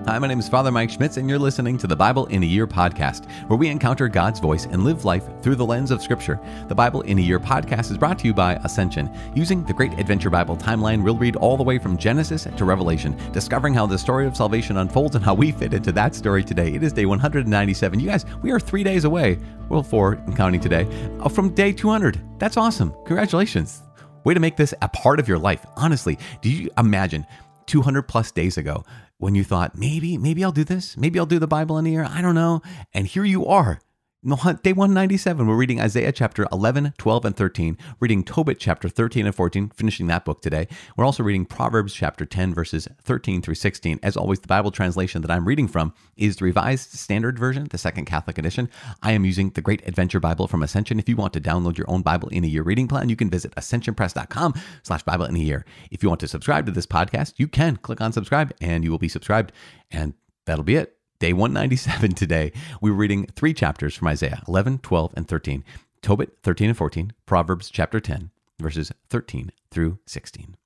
Hi, my name is Father Mike Schmitz, and you're listening to the Bible in a Year podcast, where we encounter God's voice and live life through the lens of Scripture. The Bible in a Year podcast is brought to you by Ascension. Using the Great Adventure Bible timeline, we'll read all the way from Genesis to Revelation, discovering how the story of salvation unfolds and how we fit into that story today. It is day 197. You guys, we are 3 days away, well, 4 and counting today, from day 200. That's awesome. Congratulations. Way to make this a part of your life. Honestly, do you imagine 200 plus days ago when you thought, maybe I'll do this, maybe I'll do the Bible in a year, I don't know. And here you are, day 197. We're reading Isaiah chapter 11, 12, and 13, reading Tobit chapter 13 and 14, finishing that book today. We're also reading Proverbs chapter 10, verses 13 through 16. As always, the Bible translation that I'm reading from is the Revised Standard Version, the Second Catholic Edition. I am using the Great Adventure Bible from Ascension. If you want to download your own Bible in a Year reading plan, you can visit ascensionpress.com/Bible in a Year. If you want to subscribe to this podcast, you can click on subscribe and you will be subscribed. And that'll be it. Day 197 today. We were reading 3 chapters from Isaiah, 11, 12, and 13. Tobit, 13 and 14. Proverbs chapter 10, verses 13 through 16.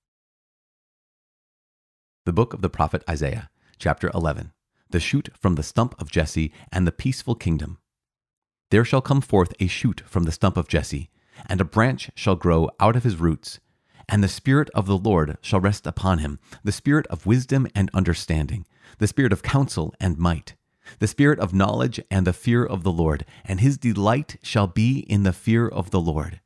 The book of the prophet Isaiah, chapter 11. The shoot from the stump of Jesse and the peaceful kingdom. There shall come forth a shoot from the stump of Jesse, and a branch shall grow out of his roots. And the Spirit of the Lord shall rest upon him, the Spirit of wisdom and understanding, the Spirit of counsel and might, the Spirit of knowledge and the fear of the Lord, and his delight shall be in the fear of the Lord.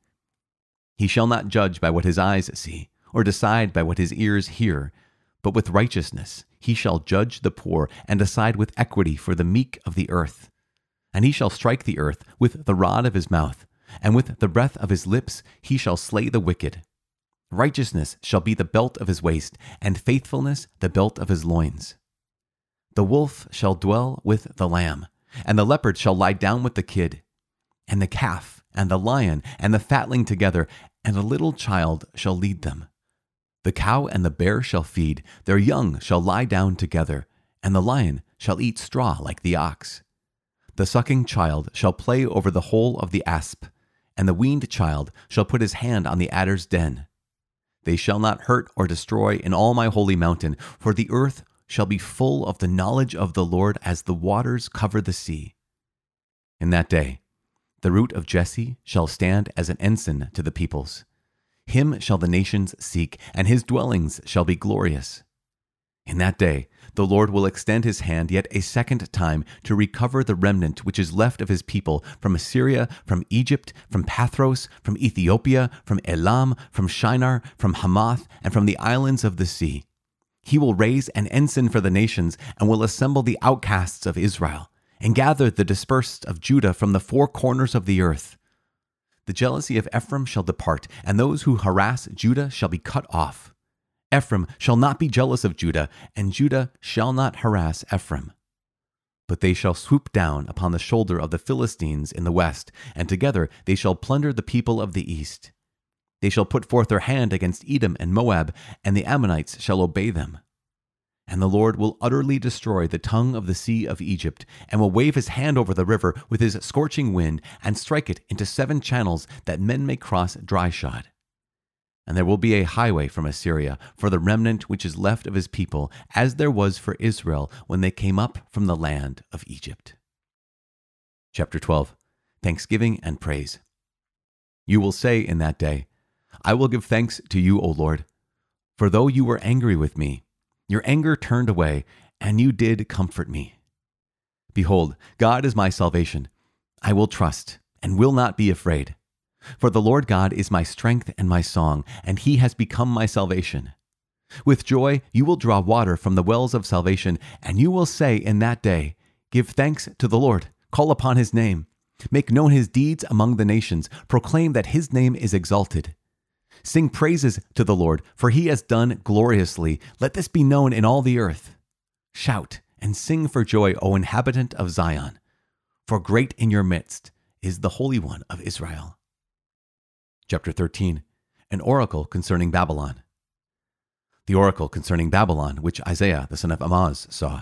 He shall not judge by what his eyes see, or decide by what his ears hear, but with righteousness he shall judge the poor, and decide with equity for the meek of the earth. And he shall strike the earth with the rod of his mouth, and with the breath of his lips he shall slay the wicked. Righteousness shall be the belt of his waist, and faithfulness the belt of his loins. The wolf shall dwell with the lamb, and the leopard shall lie down with the kid, and the calf, and the lion, and the fatling together, and a little child shall lead them. The cow and the bear shall feed, their young shall lie down together, and the lion shall eat straw like the ox. The sucking child shall play over the hole of the asp, and the weaned child shall put his hand on the adder's den. They shall not hurt or destroy in all my holy mountain, for the earth shall be full of the knowledge of the Lord as the waters cover the sea. In that day, the root of Jesse shall stand as an ensign to the peoples. Him shall the nations seek, and his dwellings shall be glorious. In that day, the Lord will extend his hand yet a second time to recover the remnant which is left of his people from Assyria, from Egypt, from Pathros, from Ethiopia, from Elam, from Shinar, from Hamath, and from the islands of the sea. He will raise an ensign for the nations, and will assemble the outcasts of Israel, and gather the dispersed of Judah from the 4 corners of the earth. The jealousy of Ephraim shall depart, and those who harass Judah shall be cut off. Ephraim shall not be jealous of Judah, and Judah shall not harass Ephraim. But they shall swoop down upon the shoulder of the Philistines in the west, and together they shall plunder the people of the east. They shall put forth their hand against Edom and Moab, and the Ammonites shall obey them. And the Lord will utterly destroy the tongue of the sea of Egypt, and will wave his hand over the river with his scorching wind, and strike it into 7 channels, that men may cross dry-shod. And there will be a highway from Assyria for the remnant which is left of his people, as there was for Israel when they came up from the land of Egypt. Chapter 12. Thanksgiving and Praise. You will say in that day, I will give thanks to you, O Lord, for though you were angry with me, your anger turned away, and you did comfort me. Behold, God is my salvation. I will trust, and will not be afraid. For the Lord God is my strength and my song, and he has become my salvation. With joy you will draw water from the wells of salvation, and you will say in that day, Give thanks to the Lord, call upon his name. Make known his deeds among the nations, proclaim that his name is exalted. Sing praises to the Lord, for he has done gloriously. Let this be known in all the earth. Shout and sing for joy, O inhabitant of Zion, for great in your midst is the Holy One of Israel. Chapter 13. An oracle concerning Babylon. The oracle concerning Babylon, which Isaiah the son of Amoz saw.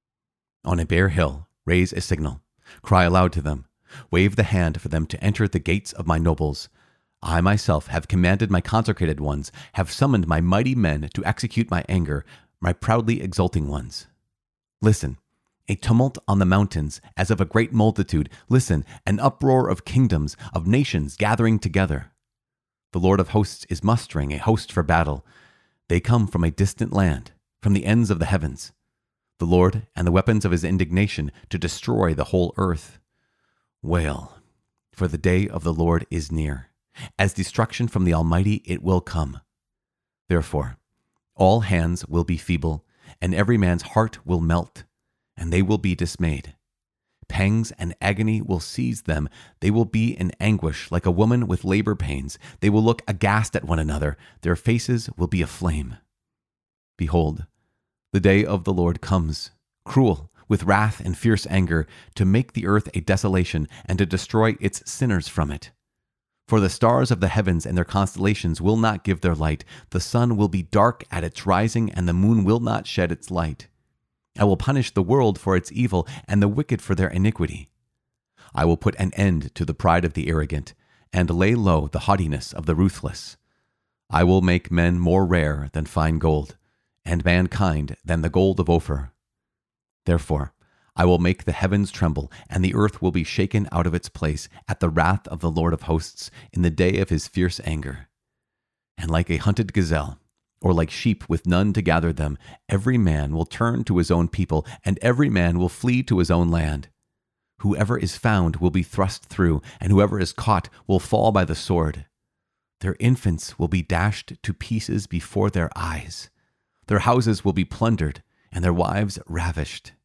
On a bare hill, raise a signal. Cry aloud to them. Wave the hand for them to enter the gates of my nobles. I myself have commanded my consecrated ones, have summoned my mighty men to execute my anger, my proudly exulting ones. Listen, a tumult on the mountains as of a great multitude. Listen, an uproar of kingdoms, of nations gathering together. The Lord of hosts is mustering a host for battle. They come from a distant land, from the ends of the heavens. The Lord and the weapons of his indignation to destroy the whole earth. Wail, for the day of the Lord is near. As destruction from the Almighty it will come. Therefore, all hands will be feeble, and every man's heart will melt, and they will be dismayed. Pangs and agony will seize them. They will be in anguish like a woman with labor pains. They will look aghast at one another. Their faces will be aflame. Behold, the day of the Lord comes, cruel, with wrath and fierce anger, to make the earth a desolation and to destroy its sinners from it. For the stars of the heavens and their constellations will not give their light. The sun will be dark at its rising, and the moon will not shed its light. I will punish the world for its evil and the wicked for their iniquity. I will put an end to the pride of the arrogant and lay low the haughtiness of the ruthless. I will make men more rare than fine gold, and mankind than the gold of Ophir. Therefore, I will make the heavens tremble, and the earth will be shaken out of its place at the wrath of the Lord of hosts in the day of his fierce anger. And like a hunted gazelle, or like sheep with none to gather them, every man will turn to his own people, and every man will flee to his own land. Whoever is found will be thrust through, and whoever is caught will fall by the sword. Their infants will be dashed to pieces before their eyes. Their houses will be plundered, and their wives ravished.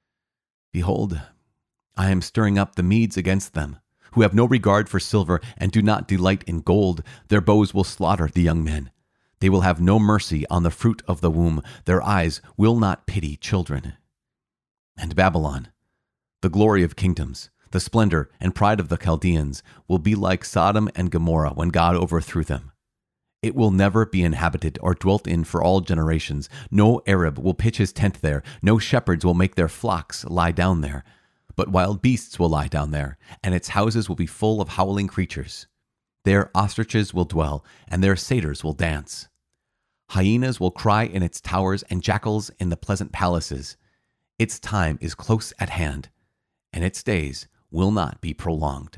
Behold, I am stirring up the Medes against them, who have no regard for silver and do not delight in gold. Their bows will slaughter the young men. They will have no mercy on the fruit of the womb. Their eyes will not pity children. And Babylon, the glory of kingdoms, the splendor and pride of the Chaldeans, will be like Sodom and Gomorrah when God overthrew them. It will never be inhabited or dwelt in for all generations. No Arab will pitch his tent there. No shepherds will make their flocks lie down there. But wild beasts will lie down there, and its houses will be full of howling creatures. There ostriches will dwell, and their satyrs will dance. Hyenas will cry in its towers, and jackals in the pleasant palaces. Its time is close at hand, and its days will not be prolonged.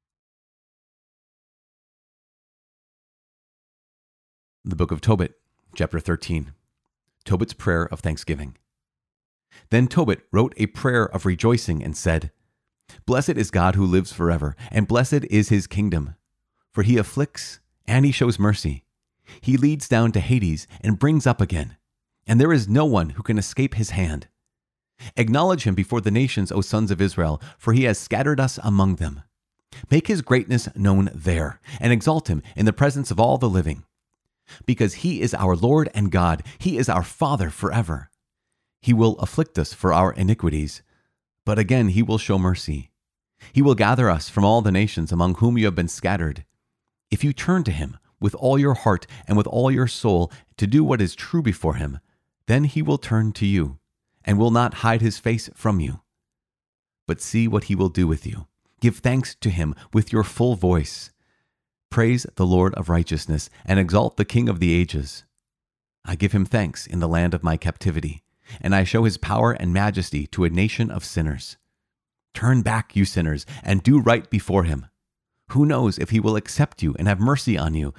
The Book of Tobit, chapter 13. Tobit's prayer of thanksgiving. Then Tobit wrote a prayer of rejoicing and said, Blessed is God who lives forever, and blessed is his kingdom. For he afflicts, and he shows mercy. He leads down to Hades and brings up again, and there is no one who can escape his hand. Acknowledge him before the nations, O sons of Israel, for he has scattered us among them. Make his greatness known there, and exalt him in the presence of all the living. Because he is our Lord and God, he is our Father forever. He will afflict us for our iniquities, but again he will show mercy. He will gather us from all the nations among whom you have been scattered. If you turn to him with all your heart and with all your soul to do what is true before him, then he will turn to you and will not hide his face from you. But see what he will do with you. Give thanks to him with your full voice. Praise the Lord of righteousness and exalt the King of the ages. I give him thanks in the land of my captivity, and I show his power and majesty to a nation of sinners. Turn back, you sinners, and do right before him. Who knows if he will accept you and have mercy on you?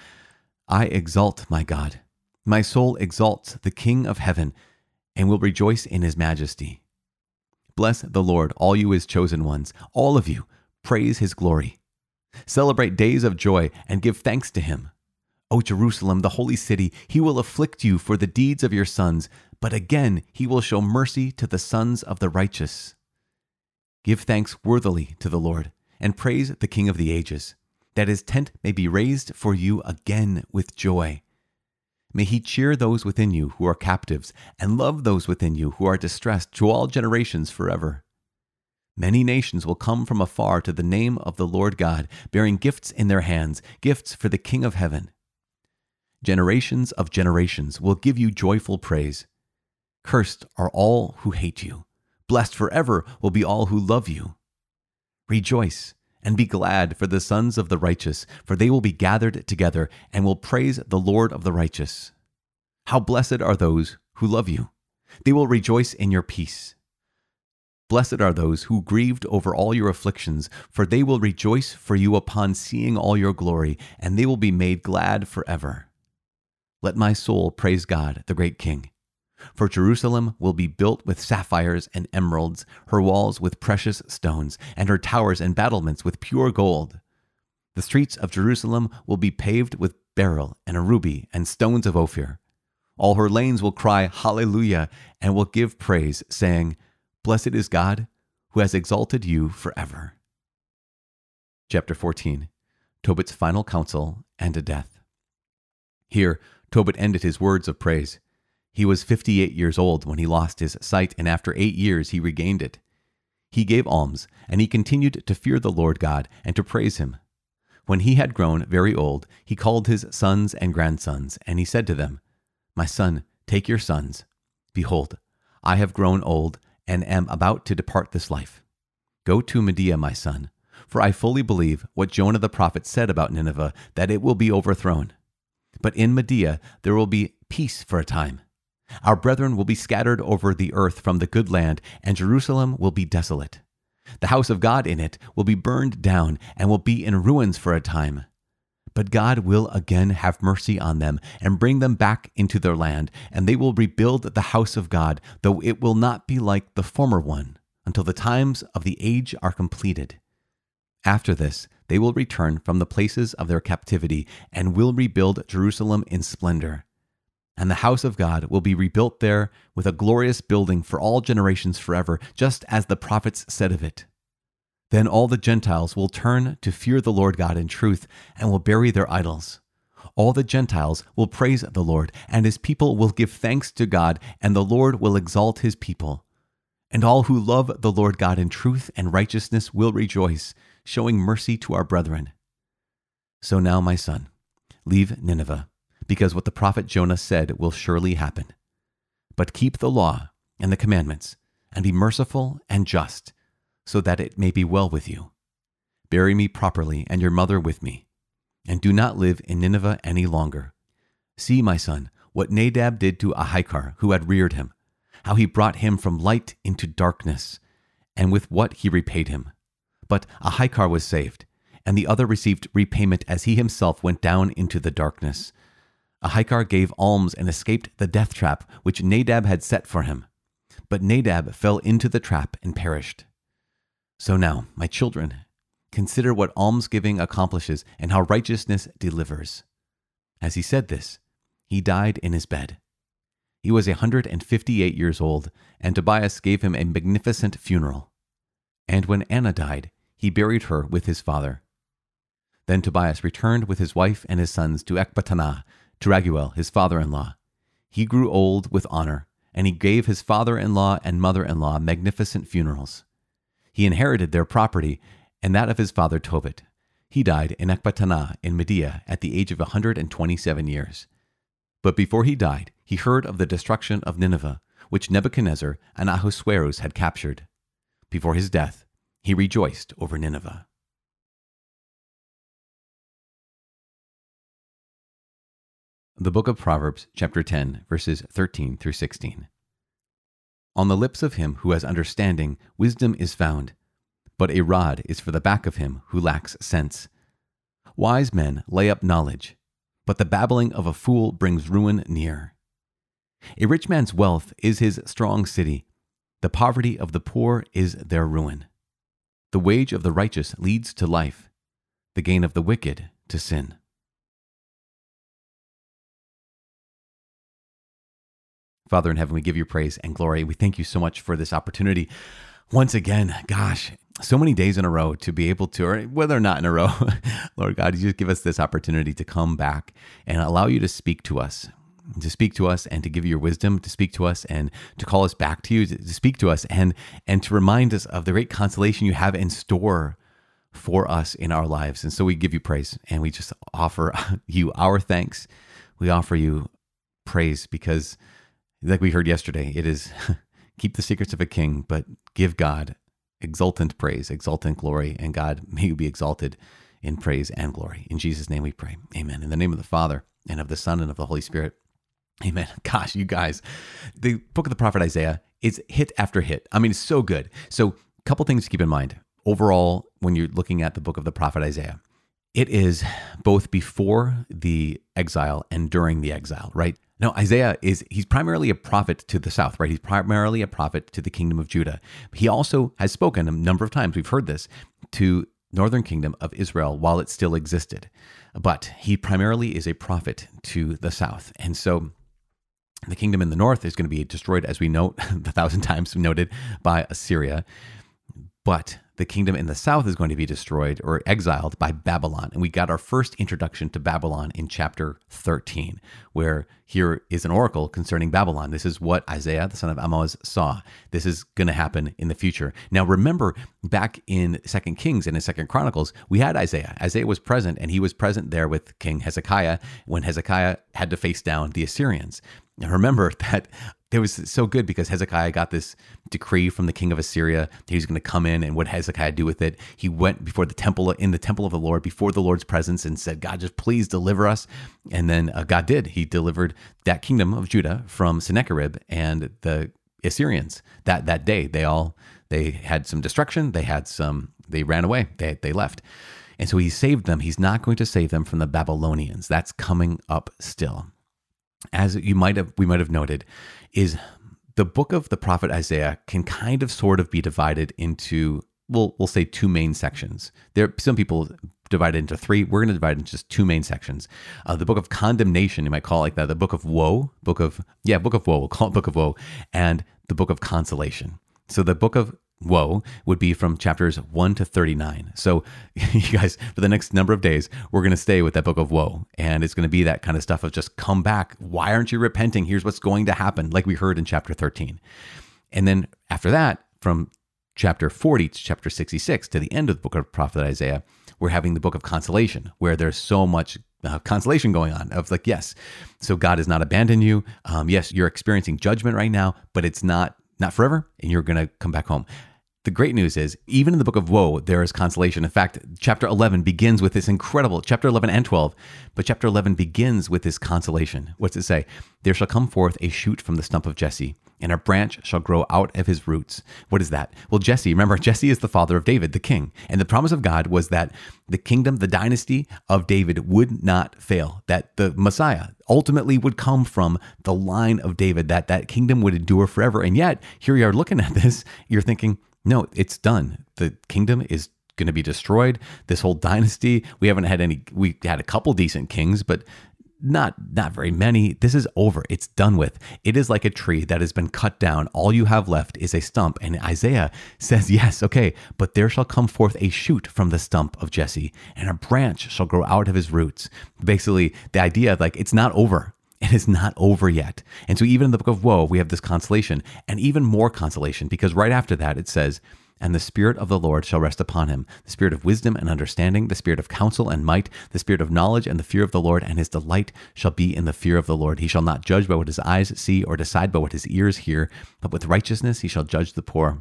I exalt my God. My soul exalts the King of heaven and will rejoice in his majesty. Bless the Lord, all you his chosen ones, all of you. Praise his glory. Celebrate days of joy and give thanks to him. O Jerusalem, the holy city, he will afflict you for the deeds of your sons, but again he will show mercy to the sons of the righteous. Give thanks worthily to the Lord, and praise the King of the ages, that his tent may be raised for you again with joy. May he cheer those within you who are captives, and love those within you who are distressed to all generations forever. Many nations will come from afar to the name of the Lord God, bearing gifts in their hands, gifts for the King of heaven. Generations of generations will give you joyful praise. Cursed are all who hate you. Blessed forever will be all who love you. Rejoice and be glad for the sons of the righteous, for they will be gathered together and will praise the Lord of the righteous. How blessed are those who love you. They will rejoice in your peace. Blessed are those who grieved over all your afflictions, for they will rejoice for you upon seeing all your glory, and they will be made glad forever. Let my soul praise God, the great King. For Jerusalem will be built with sapphires and emeralds, her walls with precious stones, and her towers and battlements with pure gold. The streets of Jerusalem will be paved with beryl and a ruby and stones of Ophir. All her lanes will cry hallelujah and will give praise, saying, Blessed is God, who has exalted you forever. Chapter 14. Tobit's final counsel and a death. Here, Tobit ended his words of praise. He was 58 years old when he lost his sight, and after 8 years he regained it. He gave alms, and he continued to fear the Lord God and to praise him. When he had grown very old, he called his sons and grandsons, and he said to them, My son, take your sons. Behold, I have grown old, and am about to depart this life. Go to Media, my son, for I fully believe what Jonah the prophet said about Nineveh, that it will be overthrown. But in Media there will be peace for a time. Our brethren will be scattered over the earth from the good land, and Jerusalem will be desolate. The house of God in it will be burned down, and will be in ruins for a time. But God will again have mercy on them and bring them back into their land, and they will rebuild the house of God, though it will not be like the former one, until the times of the age are completed. After this, they will return from the places of their captivity and will rebuild Jerusalem in splendor. And the house of God will be rebuilt there with a glorious building for all generations forever, just as the prophets said of it. Then all the Gentiles will turn to fear the Lord God in truth and will bury their idols. All the Gentiles will praise the Lord, and his people will give thanks to God, and the Lord will exalt his people. And all who love the Lord God in truth and righteousness will rejoice, showing mercy to our brethren. So now, my son, leave Nineveh, because what the prophet Jonah said will surely happen. But keep the law and the commandments, and be merciful and just, so that it may be well with you. Bury me properly and your mother with me, and do not live in Nineveh any longer. See, my son, what Nadab did to Ahikar, who had reared him, how he brought him from light into darkness, and with what he repaid him. But Ahikar was saved, and the other received repayment as he himself went down into the darkness. Ahikar gave alms and escaped the death trap which Nadab had set for him. But Nadab fell into the trap and perished. So now, my children, consider what almsgiving accomplishes and how righteousness delivers. As he said this, he died in his bed. He was 158 years old, and Tobias gave him a magnificent funeral. And when Anna died, he buried her with his father. Then Tobias returned with his wife and his sons to Ecbatana, to Raguel, his father-in-law. He grew old with honor, and he gave his father-in-law and mother-in-law magnificent funerals. He inherited their property and that of his father Tobit. He died in Ecbatana in Media at the age of 127 years. But before he died, he heard of the destruction of Nineveh, which Nebuchadnezzar and Ahasuerus had captured. Before his death, he rejoiced over Nineveh. The Book of Proverbs, chapter 10, verses 13 through 16. On the lips of him who has understanding, wisdom is found, but a rod is for the back of him who lacks sense. Wise men lay up knowledge, but the babbling of a fool brings ruin near. A rich man's wealth is his strong city. The poverty of the poor is their ruin. The wage of the righteous leads to life, the gain of the wicked to sin. Father in heaven, we give you praise and glory. We thank you so much for this opportunity. Once again, gosh, so many days in a row to be able to, or whether or not in a row, Lord God, you just give us this opportunity to come back and allow you to speak to us and to give you your wisdom, to speak to us and to call us back to you, to speak to us and to remind us of the great consolation you have in store for us in our lives. And so we give you praise and we just offer you our thanks. We offer you praise because, like we heard yesterday, it is keep the secrets of a king, but give God exultant praise, exultant glory, and God, may you be exalted in praise and glory. In Jesus' name we pray. Amen. In the name of the Father, and of the Son, and of the Holy Spirit. Amen. Gosh, you guys, the book of the prophet Isaiah it's hit after hit. I mean, it's so good. So a couple things to keep in mind. Overall, when you're looking at the book of the prophet Isaiah, it is both before the exile and during the exile, right? Now, Isaiah he's primarily a prophet to the south, right? He's primarily a prophet to the kingdom of Judah. He also has spoken a number of times, we've heard this, to northern kingdom of Israel while it still existed. But he primarily is a prophet to the south. And so the kingdom in the north is going to be destroyed, as we note, 1,000 times noted, by Assyria. But the kingdom in the south is going to be destroyed or exiled by Babylon. And we got our first introduction to Babylon in chapter 13, where here is an oracle concerning Babylon. This is what Isaiah, the son of Amoz, saw. This is going to happen in the future. Now, remember, back in 2 Kings and in 2 Chronicles, we had Isaiah. Isaiah was present, and he was present there with King Hezekiah when Hezekiah had to face down the Assyrians. Now, remember that it was so good because Hezekiah got this decree from the king of Assyria that he was going to come in, and what Hezekiah do with it? He went before the temple, in the temple of the Lord, before the Lord's presence, and said, God, just please deliver us. And then God did. He delivered that kingdom of Judah from Sennacherib and the Assyrians. That day, they had some destruction. They ran away. They left. And so he saved them. He's not going to save them from the Babylonians. That's coming up still. As we might have noted, is the book of the prophet Isaiah can kind of sort of be divided into, we'll say, two main sections. Some people divide it into three. We're going to divide it into just two main sections. The book of condemnation, you might call it like that. The book of woe, book of woe. We'll call it book of woe, and the book of consolation. So the book of woe would be from chapters 1 to 39. So you guys, for the next number of days, we're going to stay with that book of woe. And it's going to be that kind of stuff of just come back. Why aren't you repenting? Here's what's going to happen, like we heard in chapter 13. And then after that, from chapter 40 to chapter 66 to the end of the book of prophet Isaiah, we're having the book of consolation, where there's so much consolation going on of like, yes, so God has not abandoned you. Yes, you're experiencing judgment right now, but it's not forever, and you're going to come back home. The great news is, even in the book of woe, there is consolation. In fact, chapter 11 begins with this incredible, chapter 11 and 12, but chapter 11 begins with this consolation. What's it say? There shall come forth a shoot from the stump of Jesse, and a branch shall grow out of his roots. What is that? Well, remember, Jesse is the father of David, the king. And the promise of God was that the kingdom, the dynasty of David would not fail, that the Messiah ultimately would come from the line of David, that kingdom would endure forever. And yet, here you are looking at this, you're thinking, no, it's done. The kingdom is going to be destroyed. This whole dynasty, we had a couple decent kings, but not very many. This is over. It's done with. It is like a tree that has been cut down. All you have left is a stump. And Isaiah says, yes, okay, but there shall come forth a shoot from the stump of Jesse, and a branch shall grow out of his roots. Basically, the idea of like, it's not over. It is not over yet. And so even in the book of woe, we have this consolation, and even more consolation, because right after that it says, and the Spirit of the Lord shall rest upon him, the Spirit of wisdom and understanding, the Spirit of counsel and might, the Spirit of knowledge and the fear of the Lord, and his delight shall be in the fear of the Lord. He shall not judge by what his eyes see or decide by what his ears hear, but with righteousness he shall judge the poor,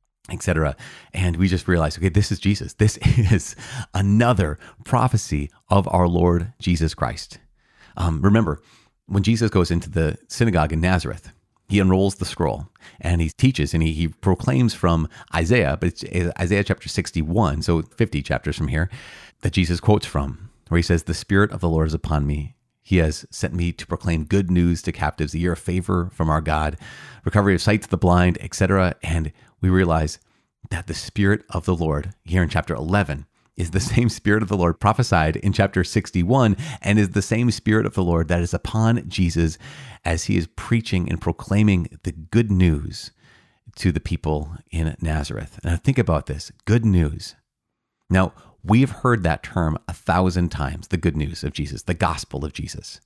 etc. And we just realized, okay, this is Jesus. This is another prophecy of our Lord Jesus Christ. Remember, when Jesus goes into the synagogue in Nazareth, he unrolls the scroll and he teaches and he proclaims from Isaiah, but it's Isaiah chapter 61, so 50 chapters from here, that Jesus quotes from, where he says, the Spirit of the Lord is upon me. He has sent me to proclaim good news to captives, a year of favor from our God, recovery of sight to the blind, etc. And we realize that the Spirit of the Lord here in chapter 11 is the same Spirit of the Lord prophesied in chapter 61, and is the same Spirit of the Lord that is upon Jesus as he is preaching and proclaiming the good news to the people in Nazareth. Now think about this, good news. Now, we've heard that term 1,000 times, the good news of Jesus, the gospel of Jesus.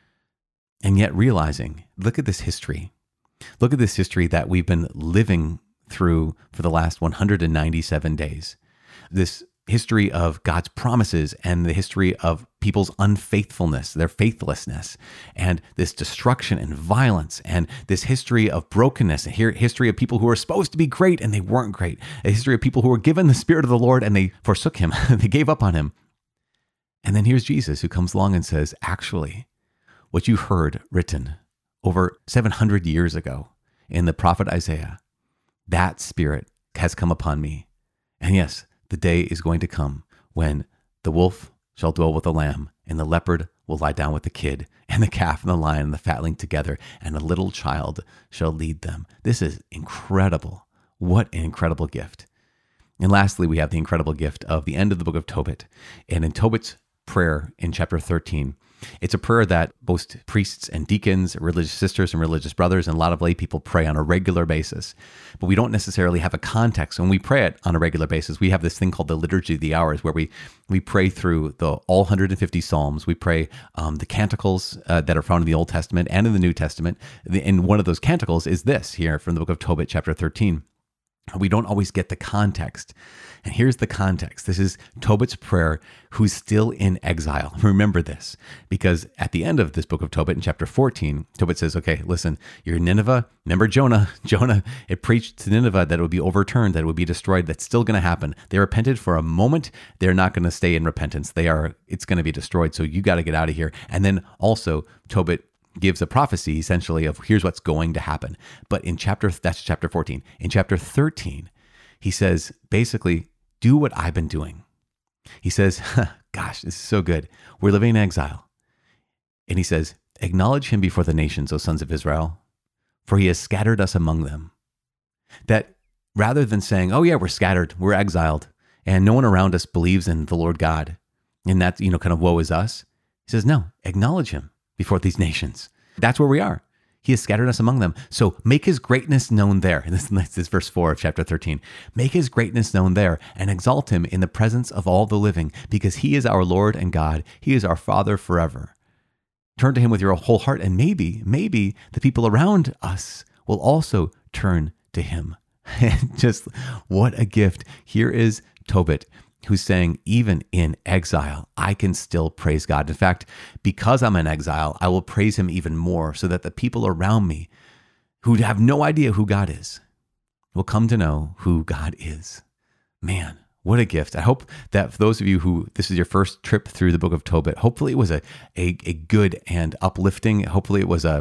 And yet realizing, look at this history. Look at this history that we've been living through for the last 197 days. This history of God's promises and the history of people's unfaithfulness, their faithlessness, and this destruction and violence, and this history of brokenness, a history of people who were supposed to be great and they weren't great, a history of people who were given the Spirit of the Lord and they forsook him, they gave up on him. And then here's Jesus who comes along and says, actually, what you heard written over 700 years ago in the prophet Isaiah, that Spirit has come upon me. And yes, the day is going to come when the wolf shall dwell with the lamb, and the leopard will lie down with the kid, and the calf and the lion and the fatling together, and a little child shall lead them. This is incredible. What an incredible gift. And lastly, we have the incredible gift of the end of the book of Tobit. And in Tobit's prayer in chapter 13, it's a prayer that most priests and deacons, religious sisters and religious brothers, and a lot of lay people pray on a regular basis. But we don't necessarily have a context. When we pray it on a regular basis, we have this thing called the Liturgy of the Hours, where we pray through all 150 Psalms. We pray the canticles that are found in the Old Testament and in the New Testament. And one of those canticles is this here from the book of Tobit, chapter 13. We don't always get the context. And here's the context. This is Tobit's prayer, who's still in exile. Remember this, because at the end of this book of Tobit in chapter 14, Tobit says, okay, listen, you're in Nineveh. Remember Jonah, it preached to Nineveh that it would be overturned, that it would be destroyed. That's still going to happen. They repented for a moment. They're not going to stay in repentance. It's going to be destroyed. So you got to get out of here. And then also Tobit gives a prophecy essentially of here's what's going to happen. But that's chapter 14. In chapter 13, he says, basically, do what I've been doing. He says, gosh, this is so good. We're living in exile. And he says, acknowledge him before the nations, O sons of Israel, for he has scattered us among them. That rather than saying, oh yeah, we're scattered, we're exiled, and no one around us believes in the Lord God, and that, kind of woe is us. He says, no, acknowledge him before these nations. That's where we are. He has scattered us among them. So make his greatness known there. And this is verse 4 of chapter 13. Make his greatness known there and exalt him in the presence of all the living, because he is our Lord and God. He is our Father forever. Turn to him with your whole heart, and maybe the people around us will also turn to him. And just what a gift. Here is Tobit, who's saying, even in exile, I can still praise God. In fact, because I'm in exile, I will praise him even more, so that the people around me who have no idea who God is will come to know who God is. Man, what a gift. I hope that for those of you who this is your first trip through the book of Tobit, hopefully it was a good and uplifting, hopefully it was a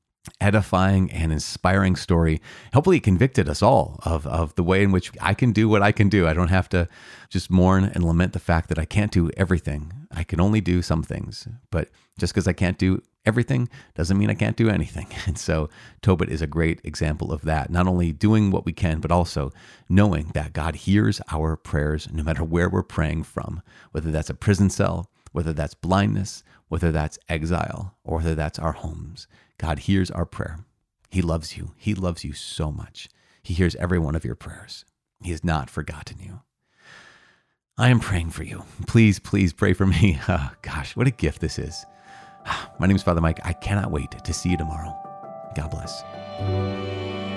edifying and inspiring story. Hopefully it convicted us all of the way in which I can do what I can do. I don't have to just mourn and lament the fact that I can't do everything. I can only do some things. But just because I can't do everything doesn't mean I can't do anything. And so Tobit is a great example of that. Not only doing what we can, but also knowing that God hears our prayers no matter where we're praying from, whether that's a prison cell, whether that's blindness, whether that's exile, or whether that's our homes. God hears our prayer. He loves you. He loves you so much. He hears every one of your prayers. He has not forgotten you. I am praying for you. Please pray for me. Oh, gosh, what a gift this is. My name is Father Mike. I cannot wait to see you tomorrow. God bless.